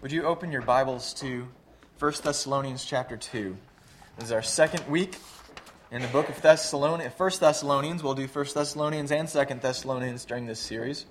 Would you open your Bibles to 1 Thessalonians chapter 2? This is our second week in the book of 1 Thessalonians. We'll do 1 Thessalonians and 2 Thessalonians during this series.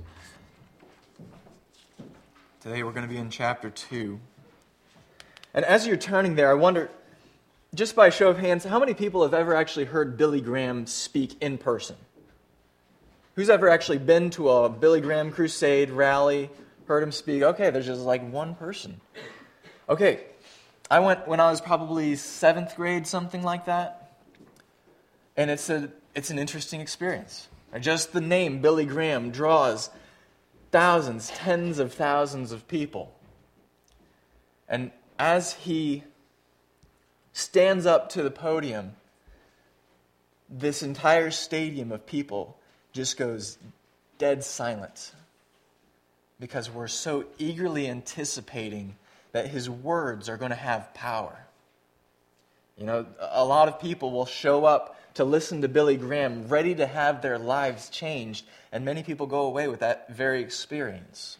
Today we're going to be in chapter 2. And as you're turning there, I wonder, just by a show of hands, how many people have ever actually heard Billy Graham speak in person? Who's ever actually been to a Billy Graham crusade, rally, heard him speak? Okay, there's just like one person. Okay, I went when I was probably 7th grade, something like that. And it's an interesting experience. Just the name Billy Graham draws thousands, tens of thousands of people. And as he stands up to the podium, this entire stadium of people just goes dead silent, because we're so eagerly anticipating that his words are going to have power. You know, a lot of people will show up to listen to Billy Graham, ready to have their lives changed, and many people go away with that very experience.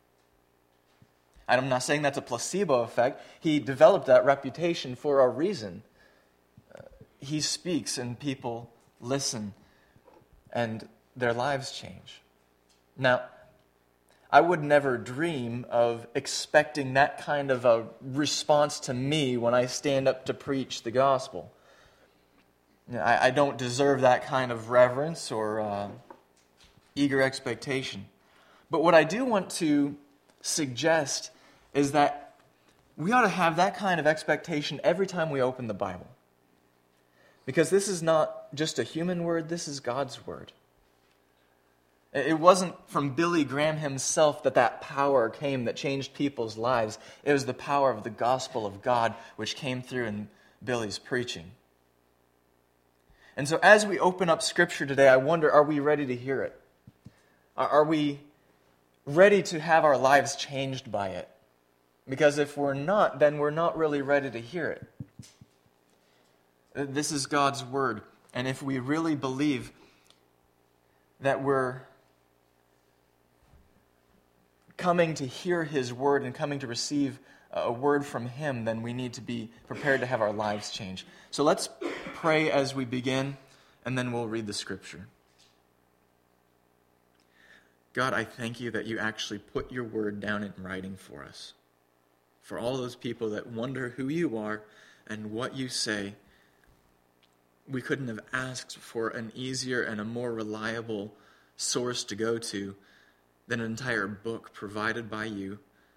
I'm not saying that's a placebo effect. He developed that reputation for a reason. He speaks and people listen, and their lives change. Now, I would never dream of expecting that kind of a response to me when I stand up to preach the gospel. I don't deserve that kind of reverence or eager expectation. But what I do want to suggest is that we ought to have that kind of expectation every time we open the Bible. Because this is not just a human word, this is God's word. It wasn't from Billy Graham himself that power came that changed people's lives. It was the power of the gospel of God which came through in Billy's preaching. And so as we open up Scripture today, I wonder, are we ready to hear it? Are we ready to have our lives changed by it? Because if we're not, then we're not really ready to hear it. This is God's word. And if we really believe that we're coming to hear his word and coming to receive a word from him, then we need to be prepared to have our lives change. So let's pray as we begin, and then we'll read the Scripture. God, I thank you that you actually put your word down in writing for us. For all those people that wonder who you are and what you say, we couldn't have asked for an easier and a more reliable source to go to than an entire book provided by you,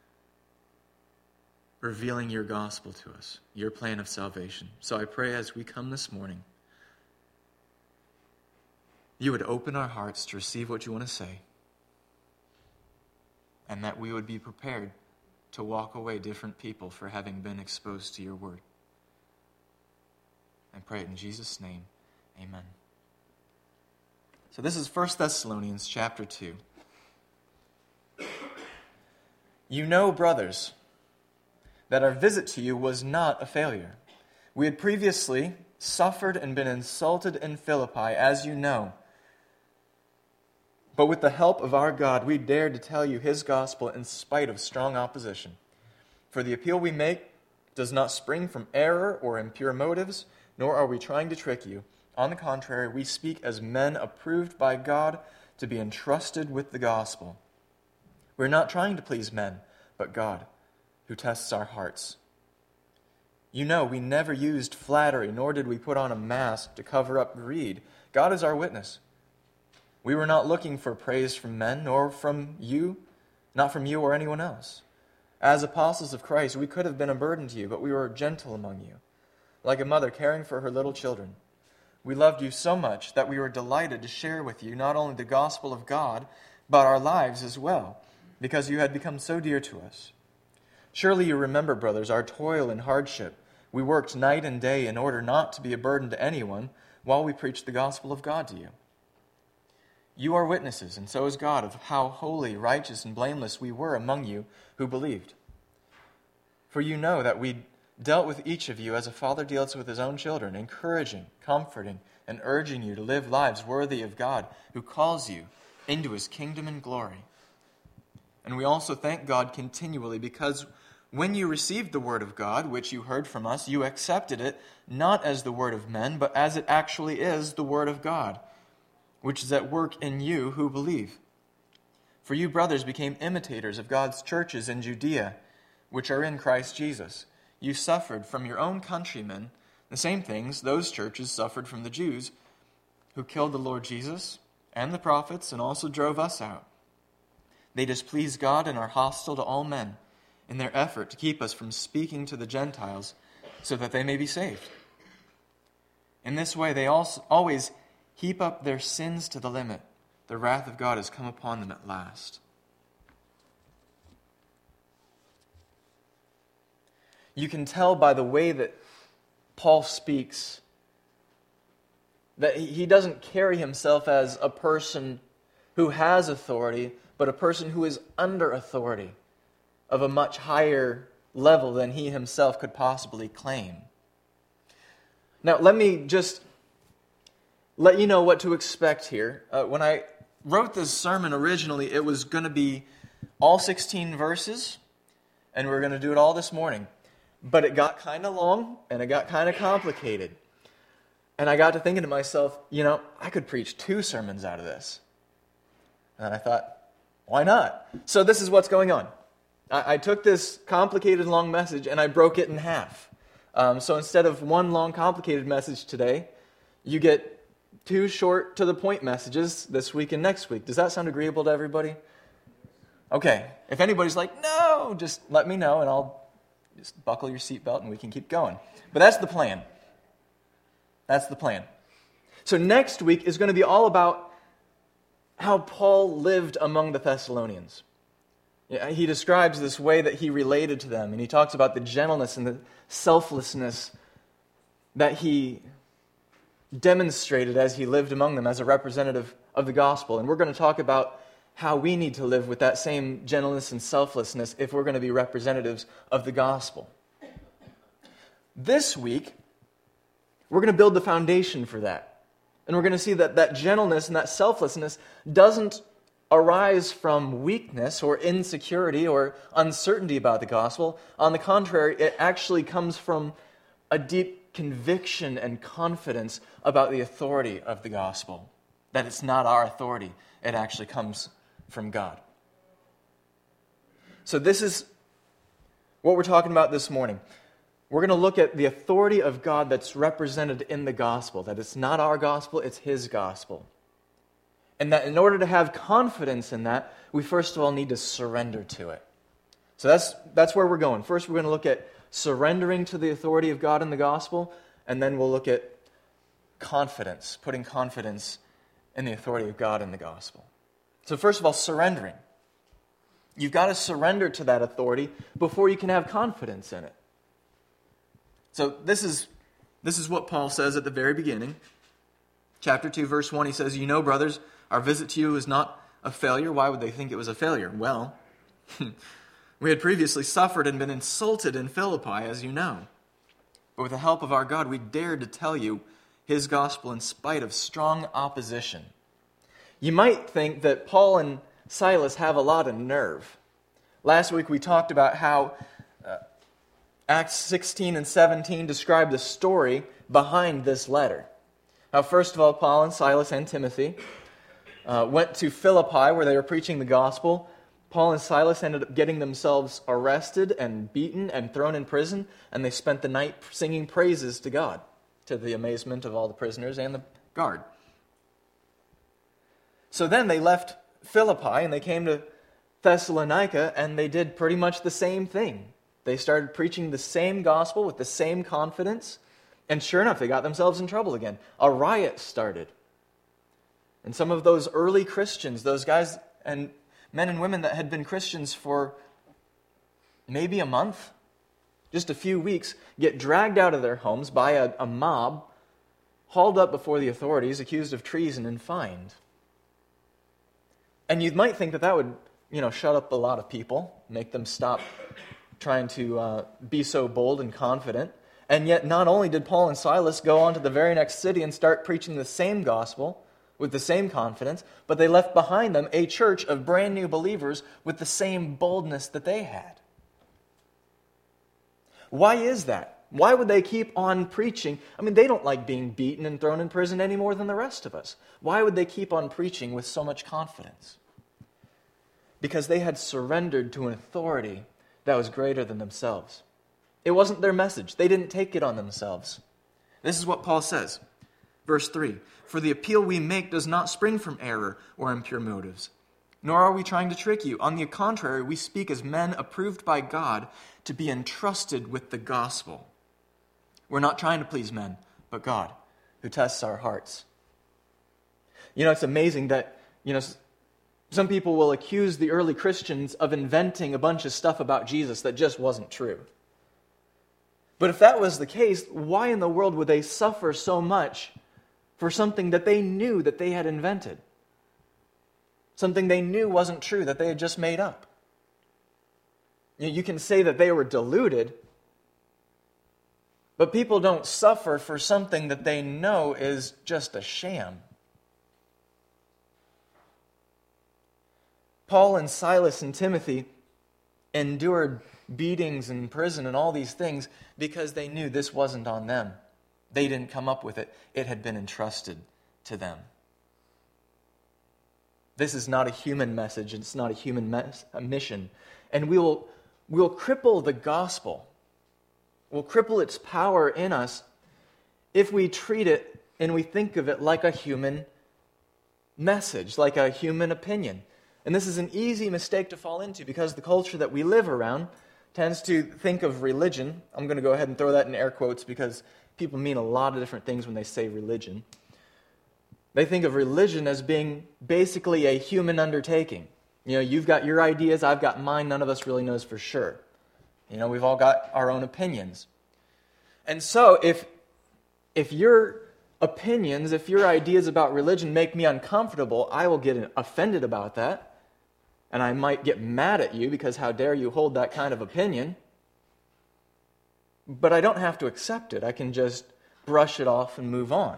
revealing your gospel to us, your plan of salvation. So I pray as we come this morning, you would open our hearts to receive what you want to say, and that we would be prepared to walk away different people for having been exposed to your word. I pray it in Jesus' name. Amen. So this is 1 Thessalonians chapter 2. You know, brothers, that our visit to you was not a failure. We had previously suffered and been insulted in Philippi, as you know. But with the help of our God, we dared to tell you his gospel in spite of strong opposition. For the appeal we make does not spring from error or impure motives, nor are we trying to trick you. On the contrary, we speak as men approved by God to be entrusted with the gospel. We're not trying to please men, but God, who tests our hearts. You know, we never used flattery, nor did we put on a mask to cover up greed. God is our witness. We were not looking for praise from men, nor from you, not from you or anyone else. As apostles of Christ, we could have been a burden to you, but we were gentle among you, like a mother caring for her little children. We loved you so much that we were delighted to share with you not only the gospel of God, but our lives as well, because you had become so dear to us. Surely you remember, brothers, our toil and hardship. We worked night and day in order not to be a burden to anyone while we preached the gospel of God to you. You are witnesses, and so is God, of how holy, righteous, and blameless we were among you who believed. For you know that we dealt with each of you as a father deals with his own children, encouraging, comforting, and urging you to live lives worthy of God, who calls you into his kingdom and glory. And we also thank God continually because when you received the word of God, which you heard from us, you accepted it not as the word of men, but as it actually is, the word of God, which is at work in you who believe. For you, brothers, became imitators of God's churches in Judea, which are in Christ Jesus. You suffered from your own countrymen the same things those churches suffered from the Jews, who killed the Lord Jesus and the prophets and also drove us out. They displease God and are hostile to all men in their effort to keep us from speaking to the Gentiles so that they may be saved. In this way, they always heap up their sins to the limit. The wrath of God has come upon them at last. You can tell by the way that Paul speaks that he doesn't carry himself as a person who has authority, but a person who is under authority of a much higher level than he himself could possibly claim. Now, let me just let you know what to expect here. When I wrote this sermon originally, it was going to be all 16 verses, and we're going to do it all this morning. But it got kind of long, and it got kind of complicated. And I got to thinking to myself, I could preach 2 sermons out of this. And I thought, why not? So this is what's going on. I took this complicated long message and I broke it in half. So instead of one long complicated message today, you get 2 short to the point messages this week and next week. Does that sound agreeable to everybody? Okay. If anybody's like, no, just let me know and I'll just buckle your seatbelt and we can keep going. But that's the plan. That's the plan. So next week is going to be all about how Paul lived among the Thessalonians. He describes this way that he related to them, and he talks about the gentleness and the selflessness that he demonstrated as he lived among them as a representative of the gospel. And we're going to talk about how we need to live with that same gentleness and selflessness if we're going to be representatives of the gospel. This week, we're going to build the foundation for that. And we're going to see that that gentleness and that selflessness doesn't arise from weakness or insecurity or uncertainty about the gospel. On the contrary, it actually comes from a deep conviction and confidence about the authority of the gospel. That it's not our authority, it actually comes from God. So this is what we're talking about this morning. We're going to look at the authority of God that's represented in the gospel. That it's not our gospel, it's His gospel. And that in order to have confidence in that, we first of all need to surrender to it. So that's where we're going. First we're going to look at surrendering to the authority of God in the gospel, and then we'll look at confidence, putting confidence in the authority of God in the gospel. So first of all, surrendering. You've got to surrender to that authority before you can have confidence in it. So this is what Paul says at the very beginning. Chapter 2, verse 1, he says, "You know, brothers, our visit to you is not a failure." Why would they think it was a failure? Well, we had previously suffered and been insulted in Philippi, as you know. But with the help of our God, we dared to tell you His gospel in spite of strong opposition. You might think that Paul and Silas have a lot of nerve. Last week we talked about how Acts 16 and 17 describe the story behind this letter. Now, first of all, Paul and Silas and Timothy went to Philippi where they were preaching the gospel. Paul and Silas ended up getting themselves arrested and beaten and thrown in prison, and they spent the night singing praises to God, to the amazement of all the prisoners and the guard. So then they left Philippi and they came to Thessalonica, and they did pretty much the same thing. They started preaching the same gospel with the same confidence, and sure enough, they got themselves in trouble again. A riot started. And some of those early Christians, those guys and men and women that had been Christians for maybe a month, just a few weeks, get dragged out of their homes by a mob, hauled up before the authorities, accused of treason, and fined. And you might think that would, shut up a lot of people, make them stop trying to be so bold and confident. And yet, not only did Paul and Silas go on to the very next city and start preaching the same gospel with the same confidence, but they left behind them a church of brand new believers with the same boldness that they had. Why is that? Why would they keep on preaching? I mean, they don't like being beaten and thrown in prison any more than the rest of us. Why would they keep on preaching with so much confidence? Because they had surrendered to an authority that was greater than themselves. It wasn't their message. They didn't take it on themselves. This is what Paul says. Verse 3, "For the appeal we make does not spring from error or impure motives, nor are we trying to trick you. On the contrary, we speak as men approved by God to be entrusted with the gospel." We're not trying to please men, but God, who tests our hearts. It's amazing that, some people will accuse the early Christians of inventing a bunch of stuff about Jesus that just wasn't true. But if that was the case, why in the world would they suffer so much for something that they knew that they had invented? Something they knew wasn't true, that they had just made up. You can say that they were deluded, but people don't suffer for something that they know is just a sham. Paul and Silas and Timothy endured beatings in prison and all these things because they knew this wasn't on them. They didn't come up with it. It had been entrusted to them. This is not a human message. It's not a human mission. And we'll cripple the gospel. We'll cripple its power in us if we treat it and we think of it like a human message, like a human opinion. And this is an easy mistake to fall into because the culture that we live around tends to think of religion. I'm going to go ahead and throw that in air quotes because people mean a lot of different things when they say religion. They think of religion as being basically a human undertaking. You've got your ideas, I've got mine, none of us really knows for sure. We've all got our own opinions. And so if your opinions, if your ideas about religion make me uncomfortable, I will get offended about that. And I might get mad at you because how dare you hold that kind of opinion. But I don't have to accept it. I can just brush it off and move on.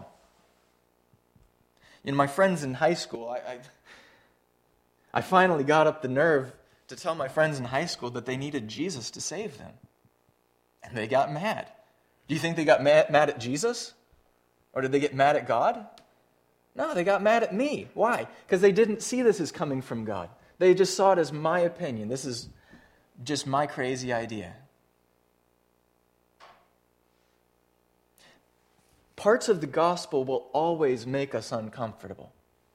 My friends in high school, I finally got up the nerve to tell my friends in high school that they needed Jesus to save them. And they got mad. Do you think they got mad at Jesus? Or did they get mad at God? No, they got mad at me. Why? Because they didn't see this as coming from God. They just saw it as my opinion. This is just my crazy idea. Parts of the gospel will always make us uncomfortable.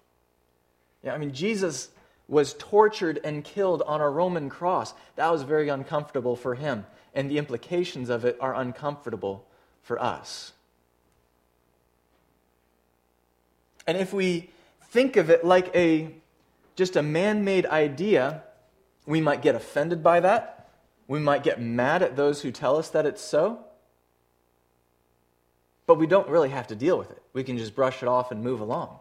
Jesus was tortured and killed on a Roman cross. That was very uncomfortable for him, and the implications of it are uncomfortable for us. And if we think of it like just a man-made idea, we might get offended by that. We might get mad at those who tell us that it's so. But we don't really have to deal with it. We can just brush it off and move along.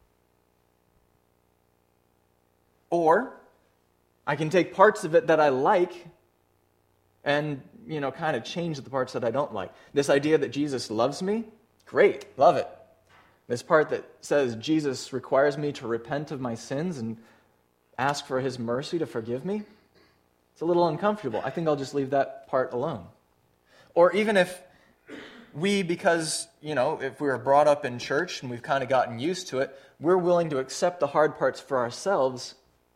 Or I can take parts of it that I like and, kind of change the parts that I don't like. This idea that Jesus loves me, great, love it. This part that says Jesus requires me to repent of my sins and ask for his mercy to forgive me, it's a little uncomfortable. I think I'll just leave that part alone. Or even if because, if we were brought up in church and we've kind of gotten used to it, we're willing to accept the hard parts for ourselves,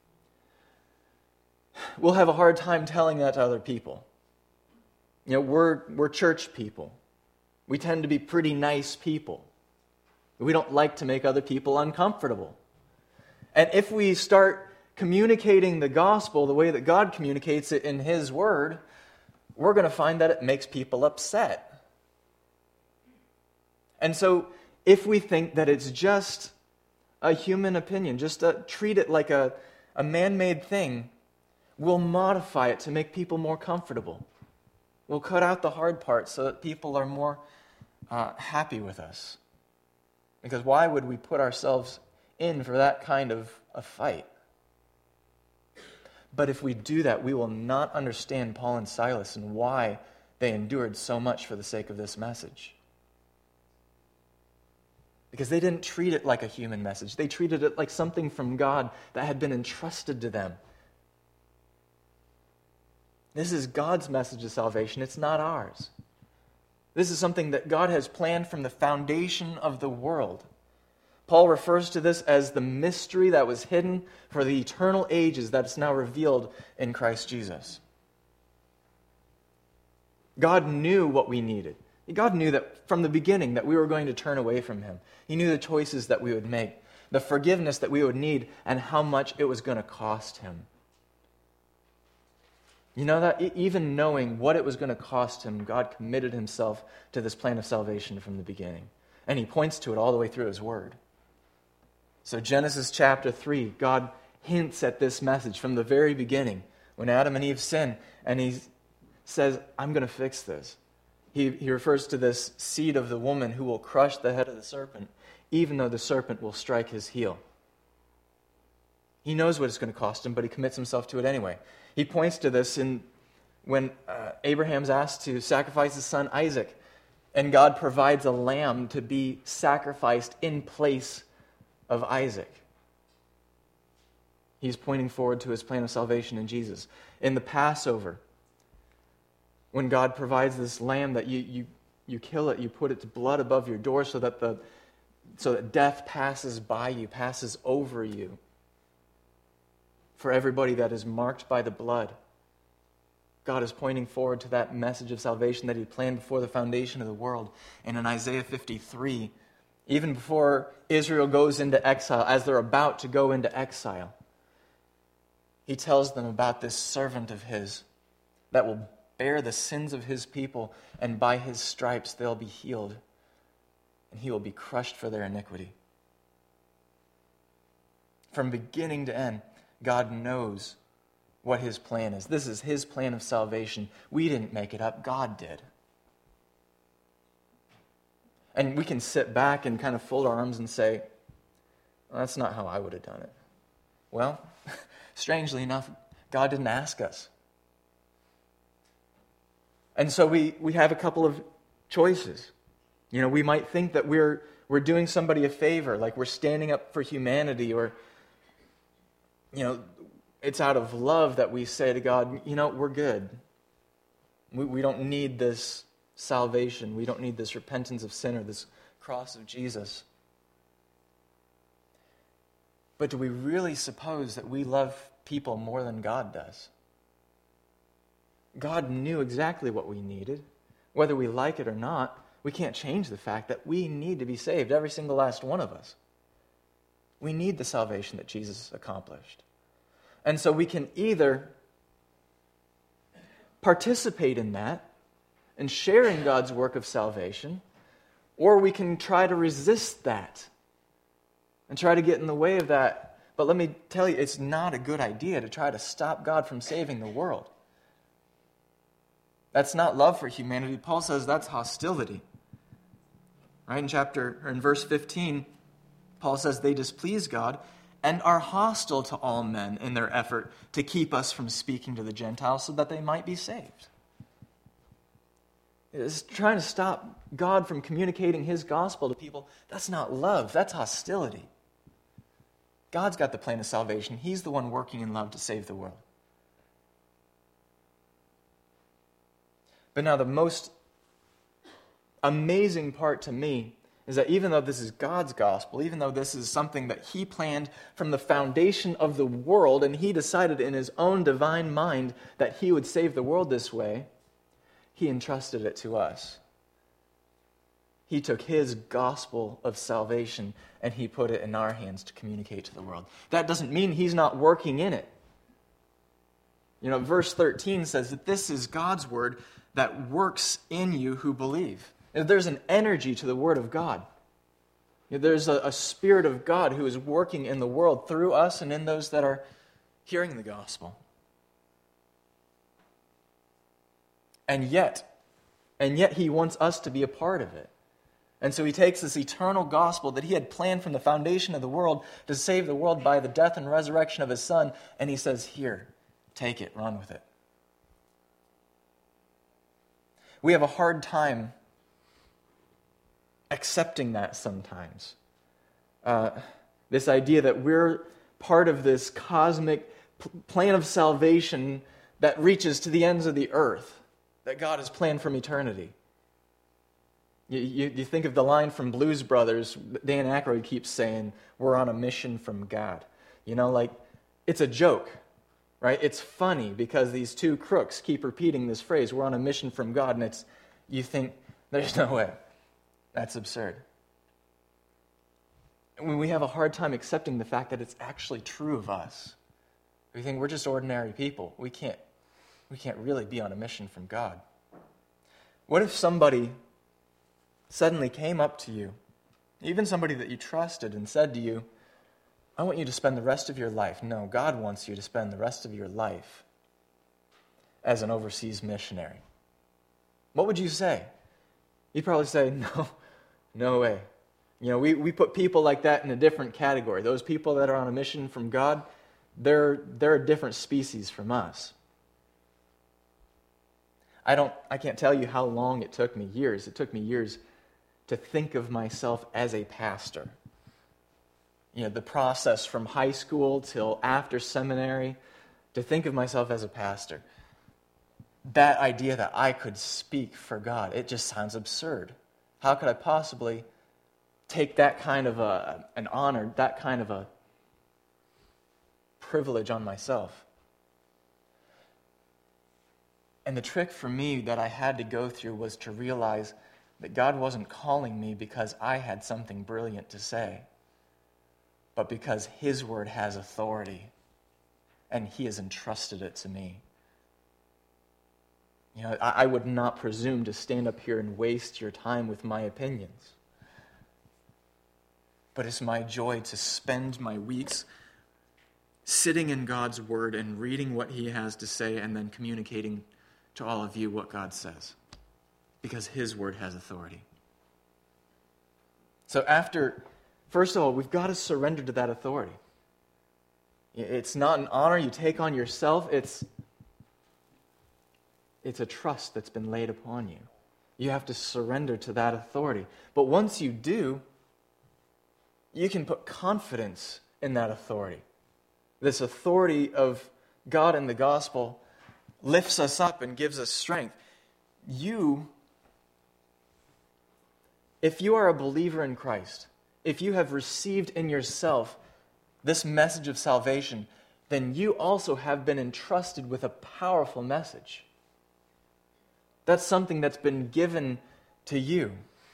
we'll have a hard time telling that to other people. We're church people. We tend to be pretty nice people. We don't like to make other people uncomfortable. And if we start communicating the gospel the way that God communicates it in his word, we're going to find that it makes people upset. And so if we think that it's just a human opinion, just treat it like a man-made thing, we'll modify it to make people more comfortable. We'll cut out the hard parts so that people are more happy with us. Because why would we put ourselves in for that kind of a fight? But if we do that, we will not understand Paul and Silas and why they endured so much for the sake of this message. Because they didn't treat it like a human message. They treated it like something from God that had been entrusted to them. This is God's message of salvation. It's not ours. This is something that God has planned from the foundation of the world. Paul refers to this as the mystery that was hidden for the eternal ages that is now revealed in Christ Jesus. God knew what we needed. God knew that from the beginning that we were going to turn away from Him. He knew the choices that we would make, the forgiveness that we would need, and how much it was going to cost Him. You know that even knowing what it was going to cost Him, God committed Himself to this plan of salvation from the beginning. And He points to it all the way through His Word. So Genesis chapter 3, God hints at this message from the very beginning when Adam and Eve sin, and He says, I'm going to fix this. He refers to this seed of the woman who will crush the head of the serpent, even though the serpent will strike his heel. He knows what it's going to cost him, but he commits himself to it anyway. He points to this when Abraham's asked to sacrifice his son Isaac, and God provides a lamb to be sacrificed in place of Isaac. He's pointing forward to His plan of salvation in Jesus. In the Passover, when God provides this lamb that you kill it, you put its blood above your door so that death passes by you, passes over you. For everybody that is marked by the blood, God is pointing forward to that message of salvation that He planned before the foundation of the world. And in Isaiah 53, even before Israel goes into exile, as they're about to go into exile, He tells them about this servant of His that will bear the sins of His people, and by His stripes they'll be healed, and He will be crushed for their iniquity. From beginning to end, God knows what His plan is. This is His plan of salvation. We didn't make it up. God did. And we can sit back and kind of fold our arms and say, well, that's not how I would have done it. Well, strangely enough, God didn't ask us. And so we have a couple of choices. You know, we might think that we're doing somebody a favor, like we're standing up for humanity, or, you know, it's out of love that we say to God, you know, we're good. We don't need this salvation. We don't need this repentance of sin or this cross of Jesus. But do we really suppose that we love people more than God does? God knew exactly what we needed. Whether we like it or not, we can't change the fact that we need to be saved, every single last one of us. We need the salvation that Jesus accomplished. And so we can either participate in that and share in God's work of salvation, or we can try to resist that and try to get in the way of that. But let me tell you, it's not a good idea to try to stop God from saving the world. That's not love for humanity. Paul says that's hostility. Right in verse 15, Paul says they displease God and are hostile to all men in their effort to keep us from speaking to the Gentiles so that they might be saved. It's trying to stop God from communicating His gospel to people. That's not love. That's hostility. God's got the plan of salvation. He's the one working in love to save the world. But now the most amazing part to me is that even though this is God's gospel, even though this is something that He planned from the foundation of the world, and He decided in His own divine mind that He would save the world this way, He entrusted it to us. He took His gospel of salvation and He put it in our hands to communicate to the world. That doesn't mean He's not working in it. You know, verse 13 says that this is God's word that works in you who believe. There's an energy to the Word of God. There's a Spirit of God who is working in the world through us and in those that are hearing the gospel. And yet He wants us to be a part of it. And so He takes this eternal gospel that He had planned from the foundation of the world to save the world by the death and resurrection of His Son, and He says, here, take it, run with it. We have a hard time accepting that sometimes. This idea that we're part of this cosmic plan of salvation that reaches to the ends of the earth that God has planned from eternity. You think of the line from Blues Brothers, Dan Aykroyd keeps saying, we're on a mission from God. It's a joke, right? It's funny because these two crooks keep repeating this phrase, we're on a mission from God, and you think, there's no way. That's absurd. When we have a hard time accepting the fact that it's actually true of us, we think we're just ordinary people. We can't really be on a mission from God. What if somebody suddenly came up to you, even somebody that you trusted, and said to you, I want you to spend the rest of your life. No, God wants you to spend the rest of your life as an overseas missionary. What would you say? You'd probably say, no way. We put people like that in a different category. Those people that are on a mission from God, they're a different species from us. I can't tell you how long it took me, years. It took me years to think of myself as a pastor. The process from high school till after seminary, to think of myself as a pastor. That idea that I could speak for God, it just sounds absurd. How could I possibly take that kind of an honor, that kind of a privilege on myself? And the trick for me that I had to go through was to realize that God wasn't calling me because I had something brilliant to say, but because His word has authority, and He has entrusted it to me. I would not presume to stand up here and waste your time with my opinions. But it's my joy to spend my weeks sitting in God's word and reading what He has to say and then communicating to all of you what God says. Because His word has authority. So first of all, we've got to surrender to that authority. It's not an honor you take on yourself. It's a trust that's been laid upon you. You have to surrender to that authority. But once you do, you can put confidence in that authority. This authority of God and the gospel lifts us up and gives us strength. If you are a believer in Christ, if you have received in yourself this message of salvation, then you also have been entrusted with a powerful message. That's something that's been given to you.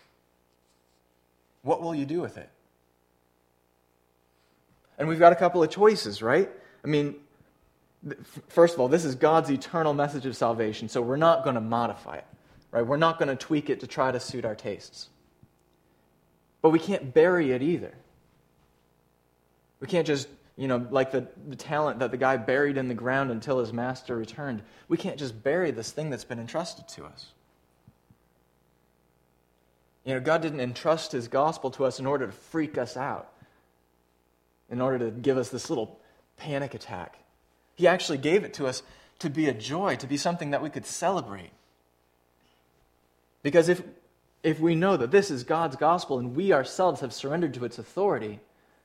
What will you do with it? And we've got a couple of choices, right? First of all, this is God's eternal message of salvation, so we're not going to modify it, right? We're not going to tweak it to try to suit our tastes. But we can't bury it either. We can't just, like the talent that the guy buried in the ground until his master returned. We can't just bury this thing that's been entrusted to us. God didn't entrust His gospel to us in order to freak us out, in order to give us this little panic attack. He actually gave it to us to be a joy, to be something that we could celebrate. Because if we know that this is God's gospel and we ourselves have surrendered to its authority,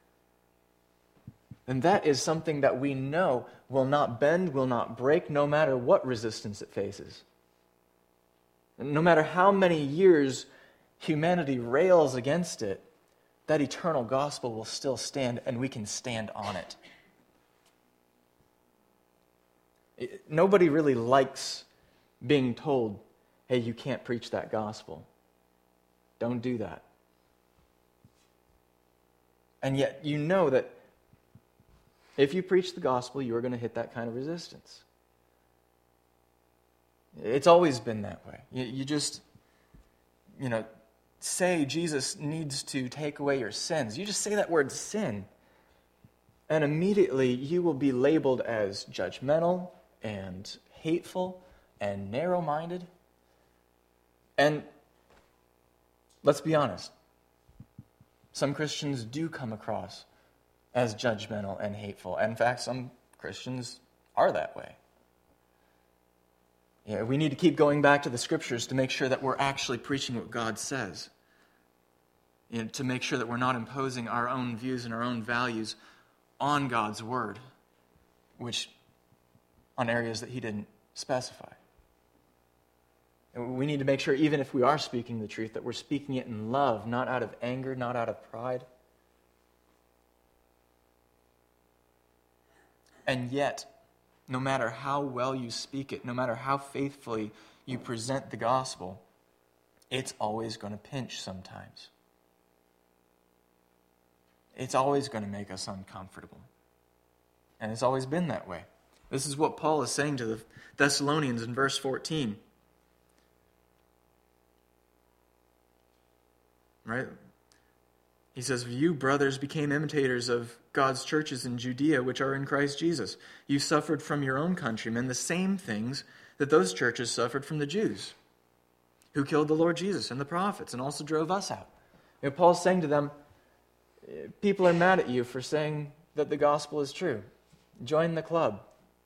then that is something that we know will not bend, will not break, no matter what resistance it faces. No matter how many years humanity rails against it, that eternal gospel will still stand, and we can stand on it. Nobody really likes being told, hey, you can't preach that gospel. Don't do that. And yet you know that if you preach the gospel, you are going to hit that kind of resistance. It's always been that way. You just, say Jesus needs to take away your sins. You just say that word sin, and immediately you will be labeled as judgmental and hateful and narrow-minded. And let's be honest, some Christians do come across as judgmental and hateful. In fact, some Christians are that way. We need to keep going back to the Scriptures to make sure that we're actually preaching what God says. To make sure that we're not imposing our own views and our own values on God's Word, which on areas that he didn't specify. And we need to make sure, even if we are speaking the truth, that we're speaking it in love, not out of anger, not out of pride. And yet, no matter how well you speak it, no matter how faithfully you present the gospel, it's always going to pinch sometimes. It's always going to make us uncomfortable. And it's always been that way. This is what Paul is saying to the Thessalonians in verse 14. Right? He says, "You, brothers, became imitators of God's churches in Judea, which are in Christ Jesus. You suffered from your own countrymen the same things that those churches suffered from the Jews, who killed the Lord Jesus and the prophets and also drove us out." Paul's saying to them, people are mad at you for saying that the gospel is true. Join the club.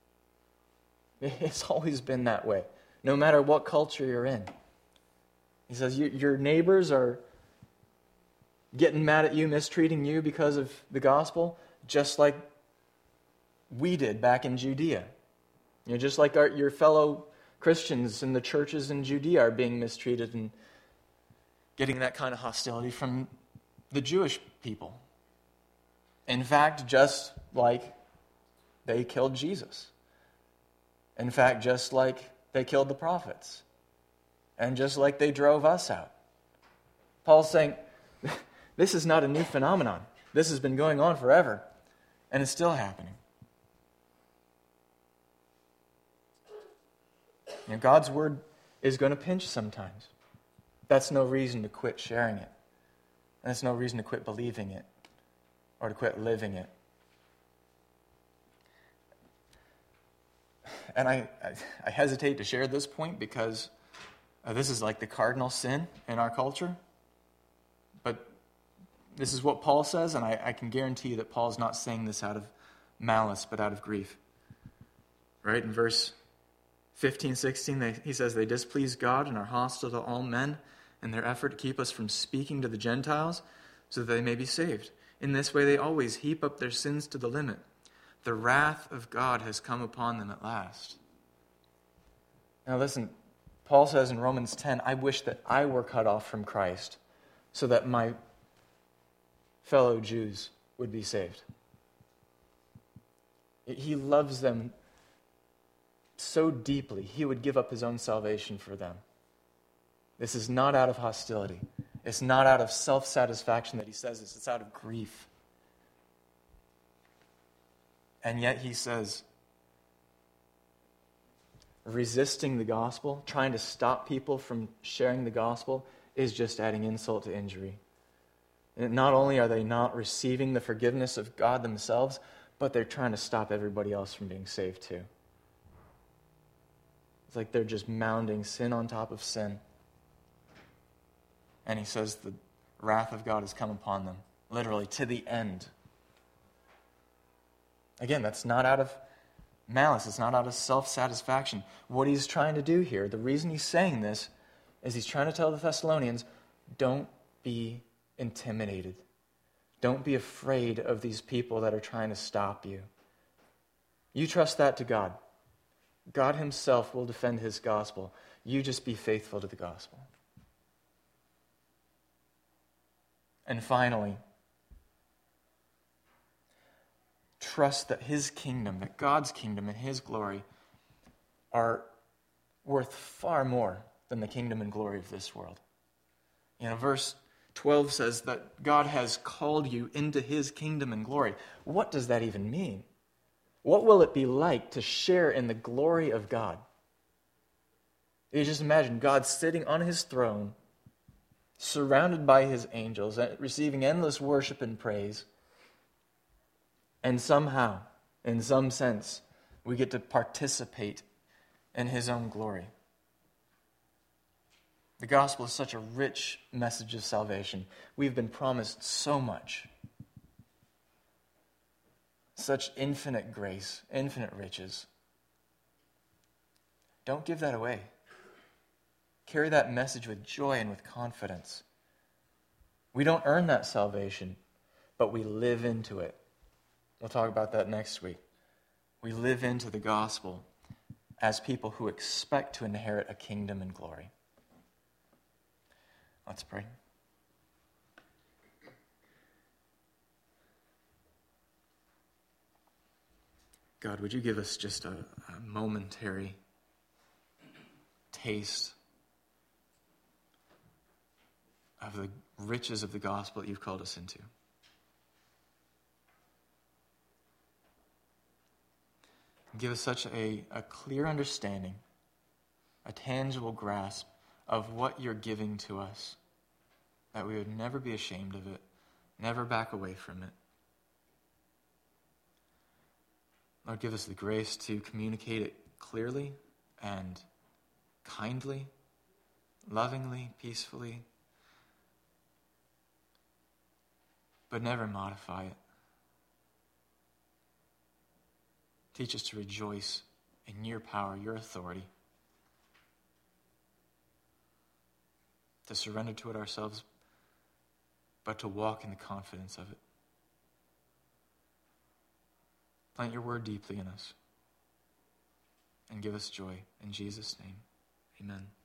It's always been that way, no matter what culture you're in. He says, your neighbors are getting mad at you, mistreating you because of the gospel, just like we did back in Judea. Just like your fellow Christians in the churches in Judea are being mistreated and getting that kind of hostility from the Jewish people. In fact, just like they killed Jesus. In fact, just like they killed the prophets. And just like they drove us out. Paul's saying, this is not a new phenomenon. This has been going on forever, and it's still happening. God's word is going to pinch sometimes. That's no reason to quit sharing it. That's no reason to quit believing it or to quit living it. And I hesitate to share this point because this is like the cardinal sin in our culture. But this is what Paul says, and I can guarantee you that Paul's not saying this out of malice, but out of grief. Right? In verse 15, 16, he says, "They displease God and are hostile to all men in their effort to keep us from speaking to the Gentiles so that they may be saved. In this way they always heap up their sins to the limit. The wrath of God has come upon them at last." Now listen, Paul says in Romans 10, "I wish that I were cut off from Christ so that my fellow Jews would be saved." He loves them so deeply, he would give up his own salvation for them. This is not out of hostility. It's not out of self-satisfaction that he says this. It's out of grief. And yet he says, resisting the gospel, trying to stop people from sharing the gospel, is just adding insult to injury. And not only are they not receiving the forgiveness of God themselves, but they're trying to stop everybody else from being saved too. It's like they're just mounding sin on top of sin. And he says the wrath of God has come upon them, literally to the end. Again, that's not out of malice. It's not out of self-satisfaction. What he's trying to do here, the reason he's saying this, is he's trying to tell the Thessalonians, don't be intimidated. Don't be afraid of these people that are trying to stop you. You trust that to God. God himself will defend his gospel. You just be faithful to the gospel. And finally, trust that his kingdom, that God's kingdom and his glory are worth far more than the kingdom and glory of this world. Verse 12 says that God has called you into his kingdom and glory. What does that even mean? What will it be like to share in the glory of God? You just imagine God sitting on his throne, surrounded by his angels, receiving endless worship and praise. And somehow, in some sense, we get to participate in his own glory. The gospel is such a rich message of salvation. We've been promised so much. Such infinite grace, infinite riches. Don't give that away. Carry that message with joy and with confidence. We don't earn that salvation, but we live into it. We'll talk about that next week. We live into the gospel as people who expect to inherit a kingdom and glory. Let's pray. God, would you give us just a momentary taste of the riches of the gospel that you've called us into? Give us such a clear understanding, a tangible grasp of what you're giving to us, that we would never be ashamed of it, never back away from it. Lord, give us the grace to communicate it clearly and kindly, lovingly, peacefully, but never modify it. Teach us to rejoice in your power, your authority, to surrender to it ourselves, but to walk in the confidence of it. Plant your word deeply in us and give us joy. In Jesus' name, amen.